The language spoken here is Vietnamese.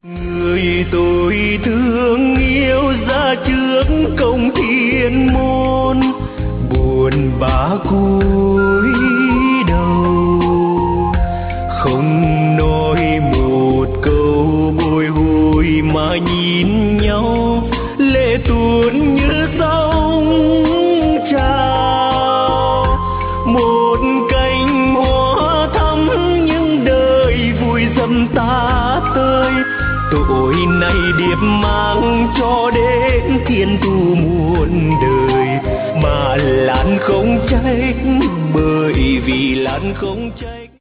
Người tôi thương yêu ra trước cổng thiên môn, buồn bã cúi đầu không nói một câu bồi hồi mà nhìn nhau, lệ tuôn như sông trào. Một cành hoa thắm những đời vui dầm ta tơi, tội này điệp mang cho đến thiên thu muôn đời. Mà Lan không trách bởi vì Lan không trách.